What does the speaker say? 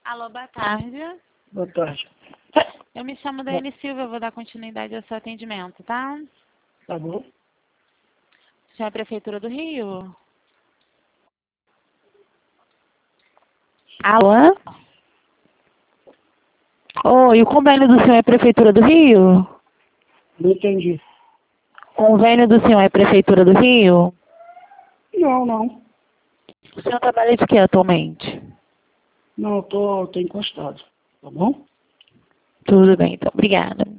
Alô, boa tarde. Boa tarde. Eu me chamo Daiane Silva, eu vou dar continuidade ao seu atendimento, tá? Tá bom? O senhor é a Prefeitura do Rio? Alô? Oi, o convênio do senhor é a Prefeitura do Rio? Não entendi. O convênio do senhor é a Prefeitura do Rio? Não. O senhor trabalha de quê atualmente? Não, eu tô encostado. Tá bom? Tudo bem, então. Obrigada.